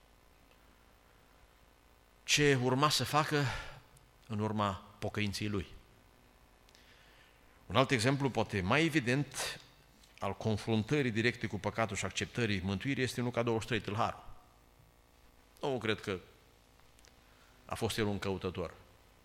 ce urma să facă în urma pocăinței lui. Un alt exemplu, poate mai evident, al confruntării directe cu păcatul și acceptării mântuirii este în Luca 23, tâlharul. Nu cred că a fost el un căutător.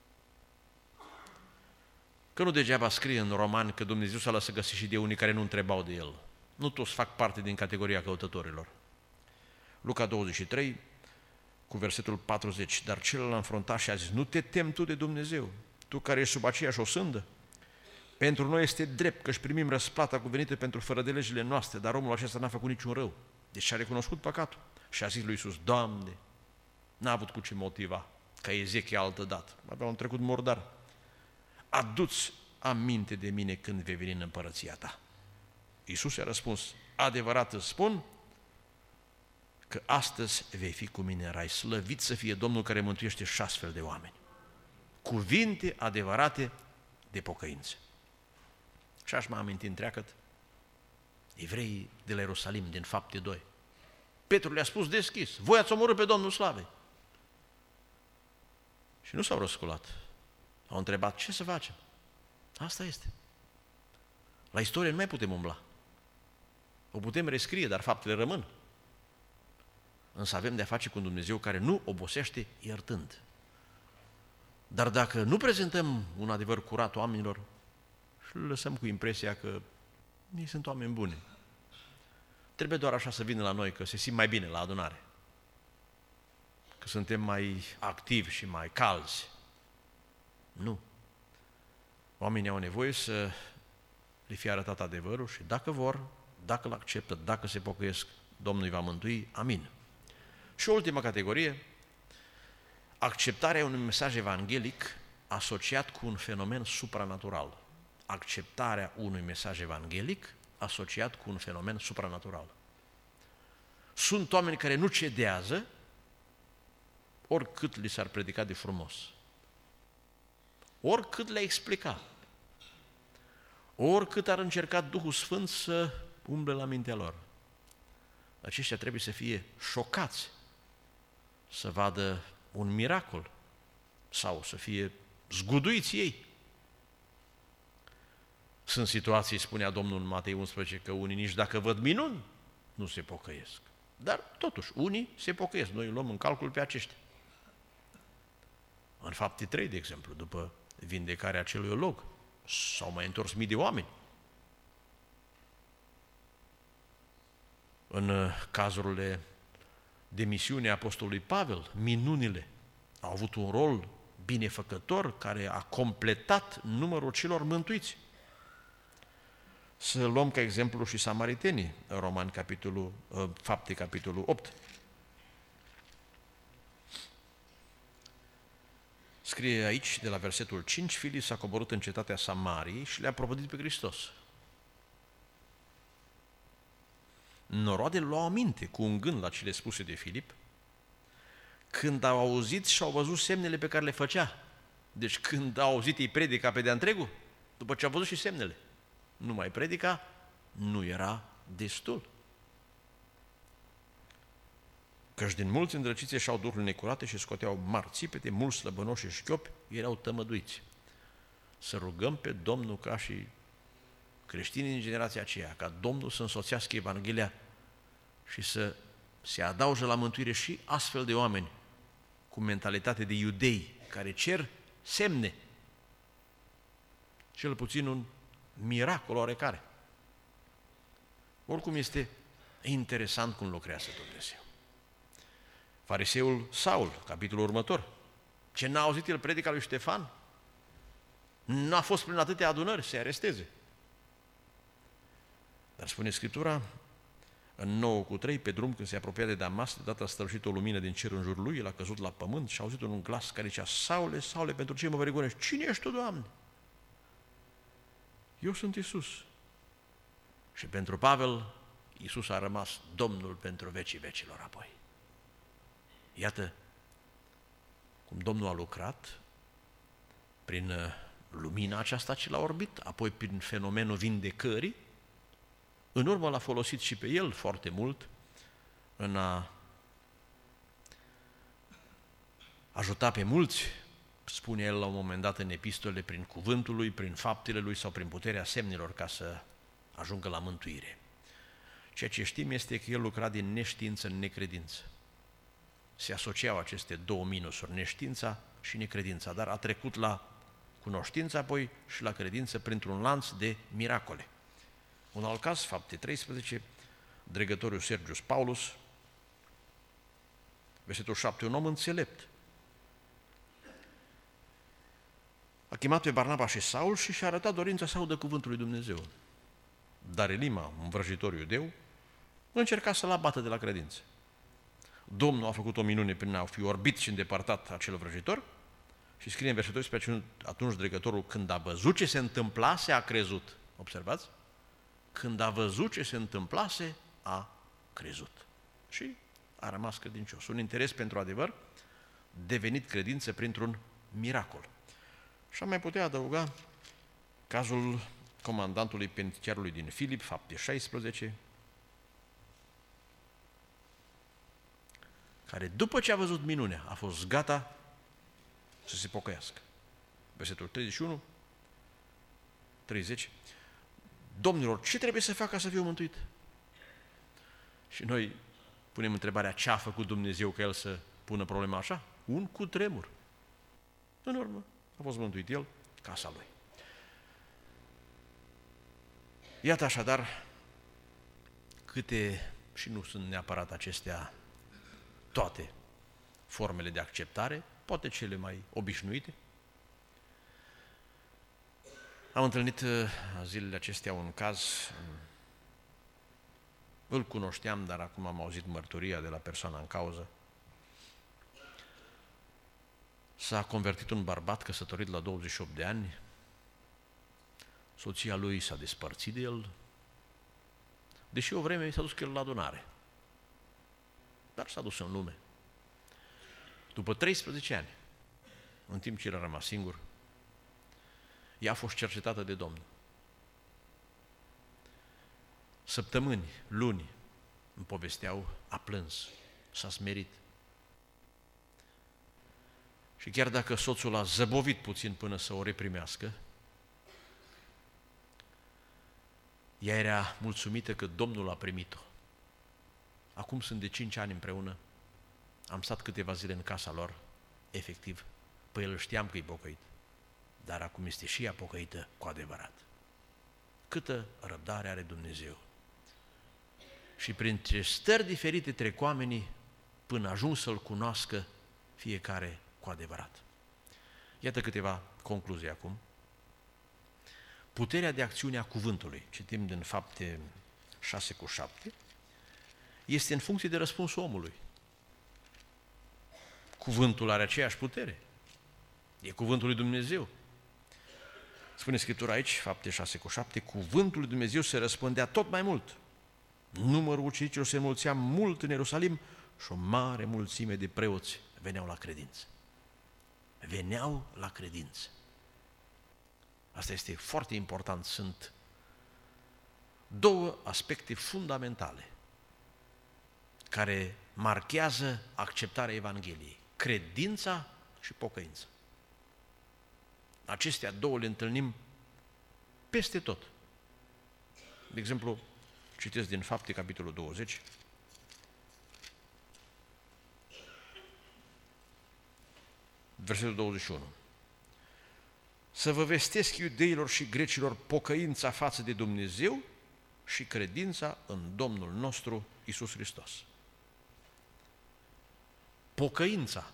Că nu degeaba scrie în Romani că Dumnezeu s-a lăsat găsi și de unii care nu întrebau de el. Nu toți fac parte din categoria căutătorilor. Luca 23, cu versetul 40, dar celălalt l-a înfruntat și a zis, nu te temi tu de Dumnezeu, tu care ești sub aceeași osândă? Pentru noi este drept că își primim răsplata cuvenită pentru fără de legile noastre, dar omul acesta n-a făcut niciun rău. Deci și-a recunoscut păcatul. Și a zis lui Iisus, Doamne, n-a avut cu ce motiva, ca Ezechia altă dată, avea un trecut murdar. Adu-ți aminte de mine când vei veni în împărăția ta. Iisus i-a răspuns, adevărat îți spun că astăzi vei fi cu mine în rai. Slăvit să fie Domnul care mântuiește și astfel de oameni. Cuvinte adevărate de pocăință. Și aș mai aminti întreagăt evreii de la Ierusalim, din Fapte 2. Petru le-a spus deschis, voi ați omorât pe Domnul Slavei. Și nu s-au răsculat. Au întrebat, ce să facem? Asta este. La istorie nu mai putem umbla. O putem rescrie, dar faptele rămân. Însă avem de-a face cu un Dumnezeu care nu obosește iertând. Dar dacă nu prezentăm un adevăr curat oamenilor și le lăsăm cu impresia că ei sunt oameni buni, trebuie doar așa să vină la noi, că se simt mai bine la adunare, că suntem mai activi și mai calzi. Nu. Oamenii au nevoie să le fie arătat adevărul și dacă vor, dacă îl acceptă, dacă se pocăiesc, Domnul îi va mântui. Amin. Și o ultimă categorie, acceptarea unui mesaj evanghelic asociat cu un fenomen supranatural. Acceptarea unui mesaj evanghelic asociat cu un fenomen supranatural. Sunt oameni care nu cedează oricât li s-ar predica de frumos, oricât le-a explica, oricât ar încerca Duhul Sfânt să umble la mintea lor. Aceștia trebuie să fie șocați, să vadă un miracol sau să fie zguduiți ei. Sunt situații, spunea Domnul în Matei 11, că unii nici dacă văd minuni, nu se pocăiesc. Dar totuși, unii se pocăiesc. Noi luăm în calcul pe aceștia. În Fapte 3, de exemplu, după vindecarea acelui olog, s-au mai întors mii de oameni. În cazurile de misiune a apostolului Pavel, minunile au avut un rol binefăcător care a completat numărul celor mântuiți. Să luăm ca exemplu și samaritenii, în Romani, Fapte, capitolul 8. Scrie aici, de la versetul 5, Filip s-a coborât în cetatea Samariei și le-a propovăduit pe Hristos. Noroadele luau aminte cu un gând la cele spuse de Filip, când au auzit și au văzut semnele pe care le făcea. Deci când au auzit ei predica pe de-a întregul, după ce au văzut și semnele, nu mai predica, nu era destul. Căci din mulți îndrăciți și-au duhul necurate și scoteau mari țipete, mulți slăbănoși și șchiopi erau tămăduiți. Să rugăm pe Domnul ca și creștinii din generația aceea, ca Domnul să însoțească Evanghelia și să se adauge la mântuire și astfel de oameni cu mentalitate de iudei care cer semne, cel puțin un miracol oarecare. Oricum este interesant cum lucrează Dumnezeu. Fariseul Saul, capitolul următor, ce n-a auzit el predica lui Ștefan? Nu a fost prin atâtea adunări să-i aresteze. Dar spune Scriptura, în 9:3, pe drum când se apropia de Damasc, deodată a strălucit o lumină din cer în jurul lui, el a căzut la pământ și a auzit un glas care zicea: Saule, Saule, pentru ce mă verigonești? Cine ești tu, Doamne? Eu sunt Iisus. Și pentru Pavel, Iisus a rămas Domnul pentru vecii vecilor apoi. Iată cum Domnul a lucrat prin lumina aceasta ce l-a orbit, apoi prin fenomenul vindecării. În urmă l-a folosit și pe el foarte mult în a ajuta pe mulți, spune el la un moment dat în epistole, prin cuvântul lui, prin faptele lui sau prin puterea semnelor ca să ajungă la mântuire. Ceea ce știm este că el lucra din neștiință în necredință. Se asociau aceste două minusuri, neștiința și necredința, dar a trecut la cunoștință apoi și la credință printr-un lanț de miracole. Un alt caz, Fapte 13, dregătorul Sergius Paulus, versetul 7, un om înțelept. A chemat pe Barnaba și Saul și și-a arătat dorința să audă cuvântul lui Dumnezeu. Dar Elima, un vrăjitor iudeu, încerca să-l abată de la credință. Domnul a făcut o minune prin a fi orbit și îndepărtat acel vrăjitor și scrie în versetul 12, atunci dregătorul, când a văzut ce se întâmplase, a crezut. Observați? Când a văzut ce se întâmplase, a crezut. Și a rămas credincios. Un interes pentru adevăr, devenit credință printr-un miracol. Și am mai putea adăuga cazul comandantului penitenciarului din Filip, Fapte 16, care după ce a văzut minunea, a fost gata să se pocăiască. Versetul 31, 30. Domnilor, ce trebuie să fac ca să fiu mântuit? Și noi punem întrebarea, ce a făcut Dumnezeu ca el să pună problema așa? Un cutremur. În urmă a fost mântuit el, casa lui. Iată așadar câte, și nu sunt neapărat acestea toate formele de acceptare, poate cele mai obișnuite. Am întâlnit zilele acestea un caz, îl cunoșteam, dar acum am auzit mărturia de la persoana în cauză. S-a convertit un bărbat căsătorit la 28 de ani, soția lui s-a despărțit de el, deși o vreme s-a dus cu el la adunare, dar s-a dus în lume. După 13 ani, în timp ce el a rămas singur, ea a fost cercetată de Domnul. Săptămâni, luni, îmi povesteau, a plâns, s-a smerit. Și chiar dacă soțul a zăbovit puțin până să o reprimească, ea era mulțumită că Domnul a primit-o. Acum sunt de 5 ani împreună, am stat câteva zile în casa lor, efectiv, pe el știam că e pocăit, dar acum este și ea pocăită cu adevărat. Câtă răbdare are Dumnezeu! Și printre stări diferite trec oamenii până ajung să-L cunoască fiecare cu adevărat. Iată câteva concluzii acum. puterea de acțiune a cuvântului, citim din Fapte 6:7, este în funcție de răspunsul omului. Cuvântul are aceeași putere. E cuvântul lui Dumnezeu. Spune Scriptura aici, Fapte 6:7, cuvântul lui Dumnezeu se răspândea tot mai mult. Numărul ucenicilor se înmulțea mult în Ierusalim și o mare mulțime de preoți veneau la credință. Veneau la credință. Asta este foarte important. Sunt două aspecte fundamentale care marchează acceptarea Evangheliei. Credința și pocăința. Acestea două le întâlnim peste tot. De exemplu, citesc din Fapte, capitolul 20, versetul 21. Să vă vestesc iudeilor și grecilor pocăința față de Dumnezeu și credința în Domnul nostru Iisus Hristos. Pocăința,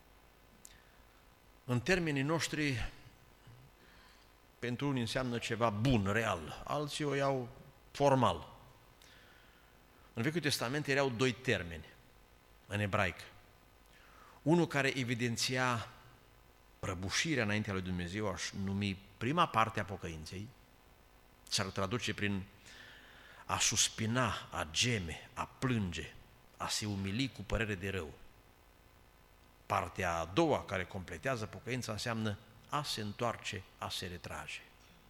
în termenii noștri, pentru unii înseamnă ceva bun, real, alții o iau formal. În Vechiul Testament erau doi termeni în ebraică. Unul care evidenția prăbușirea înaintea lui Dumnezeu, aș numi prima parte a pocăinței, s-ar traduce prin a suspina, a geme, a plânge, a se umili cu părere de rău. Partea a doua, care completează pocăința, înseamnă a se întoarce, a se retrage.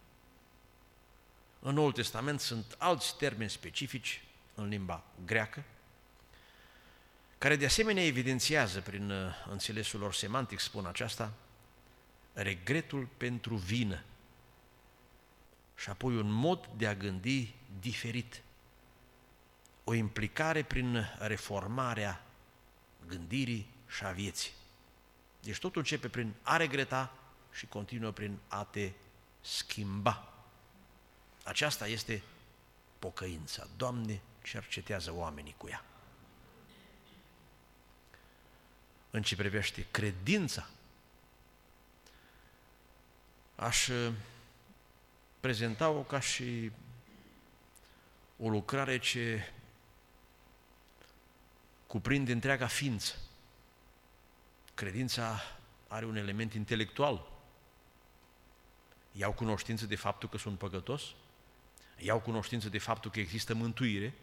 În Noul Testament sunt alți termeni specifici în limba greacă, care de asemenea evidențiază, prin înțelesul lor semantic, spun aceasta, regretul pentru vină și apoi un mod de a gândi diferit, o implicare prin reformarea gândirii și a vieții. Deci totul începe prin a regreta și continuă prin a te schimba. Aceasta este pocăința. Doamne, cercetează oamenii cu ea. În ce privește credința, aș prezenta-o ca și o lucrare ce cuprinde întreaga ființă. Credința are un element intelectual. Iau cunoștință de faptul că sunt păcătos, iau cunoștință de faptul că există mântuire,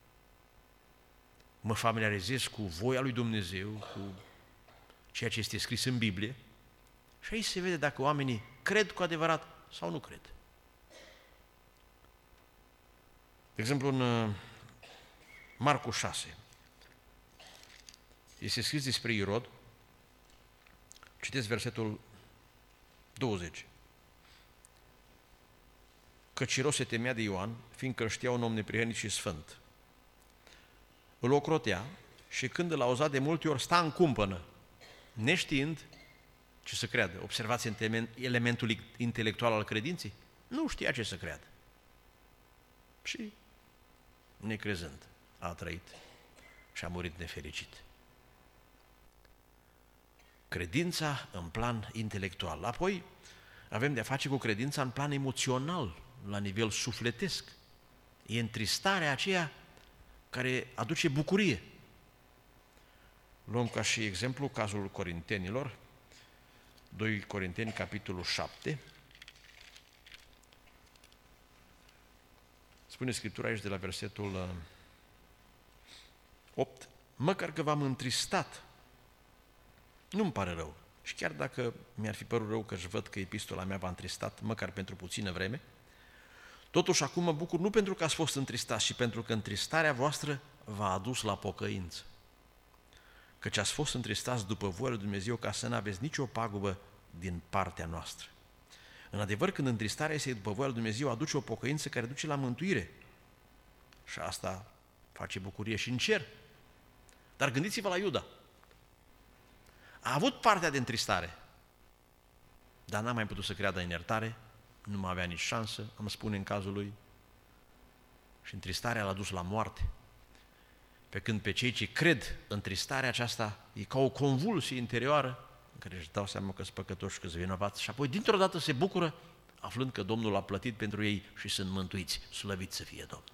mă familiarizez cu voia lui Dumnezeu, cu ceea ce este scris în Biblie și aici se vede dacă oamenii cred cu adevărat sau nu cred. De exemplu, în Marcu 6 este scris despre Irod, citesc versetul 20. Căci Irod se temea de Ioan, fiindcă știa un om neprihănit și sfânt. Îl ocrotea și când îl auzea de multe ori sta în cumpănă, neștiind ce să creadă. Observați elementul intelectual al credinței? Nu știa ce să creadă. Și necrezând a trăit și a murit nefericit. Credința în plan intelectual. Apoi avem de-a face cu credința în plan emoțional, la nivel sufletesc. E întristarea aceea care aduce bucurie. Luăm ca și exemplu cazul corintenilor, 2 Corinteni, capitolul 7. Spune Scriptura aici de la versetul 8, măcar că v-am întristat, nu-mi pare rău. Și chiar dacă mi-ar fi părut rău că își văd că epistola mea v-a întristat, măcar pentru puțină vreme, totuși acum mă bucur nu pentru că ați fost întristați, ci pentru că întristarea voastră v-a adus la pocăință. Căci ați fost întristați după voia lui Dumnezeu ca să nu aveți nicio pagubă din partea noastră. În adevăr, când întristarea este după voia lui Dumnezeu, aduce o pocăință care duce la mântuire. Și asta face bucurie și în cer. Dar gândiți-vă la Iuda. A avut partea de întristare, dar n-a mai putut să creadă în iertare, nu mai avea nici șansă, îmi spune în cazul lui, și întristarea l-a dus la moarte. Pe când pe cei ce cred în tristarea aceasta, e ca o convulsie interioară, în care își dau seama că sunt păcătoși, că sunt vinovați, și apoi dintr-o dată se bucură, aflând că Domnul a plătit pentru ei și sunt mântuiți. Slăvit să fie Domnul!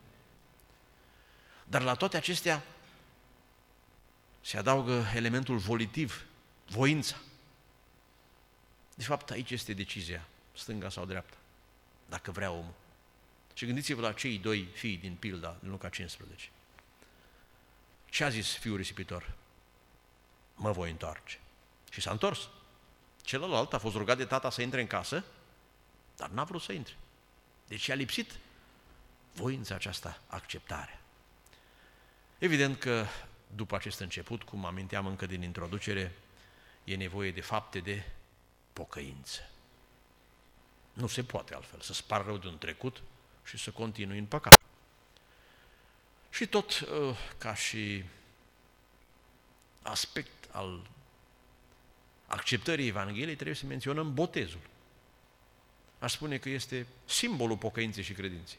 Dar la toate acestea se adaugă elementul volitiv, voința. De fapt, aici este decizia, stânga sau dreapta, dacă vrea omul. Și gândiți-vă la cei doi fii din pilda, din Luca 15. Ce a zis fiul risipitor? Mă voi întoarce. Și s-a întors. Celălalt a fost rugat de tata să intre în casă, dar n-a vrut să intre. Deci i-a lipsit voința aceasta, acceptarea. Evident că după acest început, cum aminteam încă din introducere, e nevoie de fapte de pocăință. Nu se poate altfel să spar rău de un trecut și să continui în păcat. Și tot ca și aspect al acceptării Evangheliei trebuie să menționăm botezul. Aș spune că este simbolul pocăinței și credinței.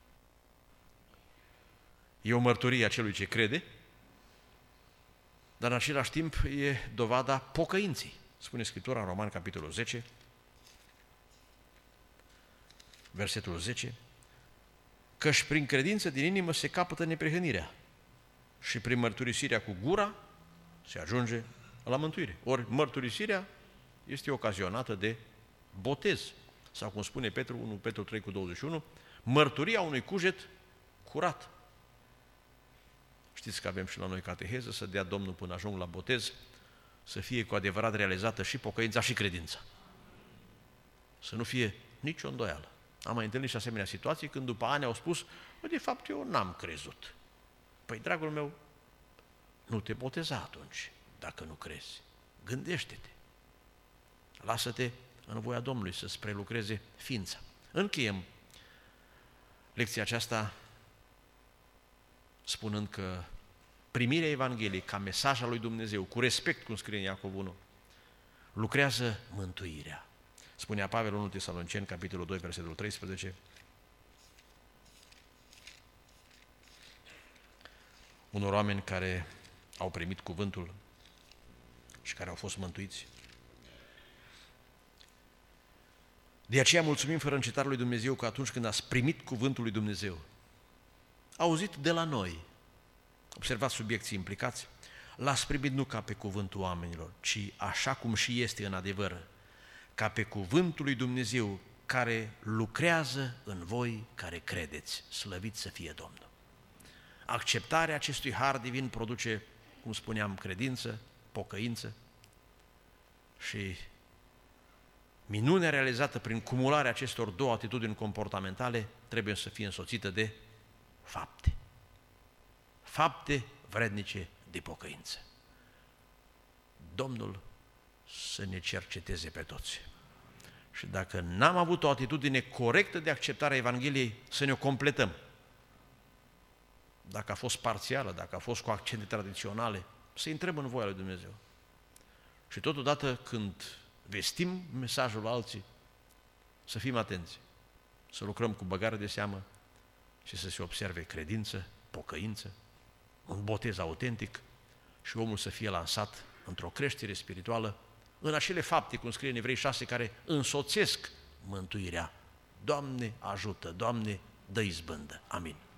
E o mărturie a celui ce crede, dar în același timp e dovada pocăinței. Spune Scriptura în Romani, capitolul 10, versetul 10, căci prin credință din inimă se capătă neprihănirea și prin mărturisirea cu gura se ajunge la mântuire. Ori mărturisirea este ocazionată de botez. Sau cum spune Petru, 1 Petru 3 cu 21, mărturia unui cuget curat. Știți că avem și la noi cateheză, să dea Domnul până ajung la botez, să fie cu adevărat realizată și pocăința și credința. Să nu fie nicio îndoială. Am mai întâlnit și asemenea situații când după ani au spus, de fapt eu n-am crezut. Păi, dragul meu, nu te boteza atunci, dacă nu crezi. Gândește-te. Lasă-te în voia Domnului să-ți prelucreze ființa. Încheiem lecția aceasta spunând că primirea Evangheliei ca mesaj al lui Dumnezeu, cu respect, cum scrie în Iacov 1, lucrează mântuirea. Spunea Pavel în 1 Tesaloniceni, capitolul 2, versetul 13, unor oameni care au primit cuvântul și care au fost mântuiți. De aceea mulțumim fără încetare lui Dumnezeu că atunci când ați primit cuvântul lui Dumnezeu, auzit de la noi, observați subiecții implicați, l-ați primit nu ca pe cuvântul oamenilor, ci așa cum și este în adevăr, ca pe cuvântul lui Dumnezeu care lucrează în voi care credeți. Slăvit să fie Domnul! Acceptarea acestui har divin produce, cum spuneam, credință, pocăință și minunea realizată prin cumularea acestor două atitudini comportamentale trebuie să fie însoțită de fapte. Fapte vrednice de pocăință. Domnul să ne cerceteze pe toți. Și dacă n-am avut o atitudine corectă de acceptare a Evangheliei, să ne o completăm. Dacă a fost parțială, dacă a fost cu accente tradiționale, să intrăm în voia lui Dumnezeu. Și totodată când vestim mesajul la alții, să fim atenți, să lucrăm cu băgare de seamă și să se observe credință, pocăință, un botez autentic și omul să fie lansat într-o creștere spirituală în acele fapte, cum scrie în Evrei 6, care însoțesc mântuirea. Doamne, ajută! Doamne, dă izbândă! Amin.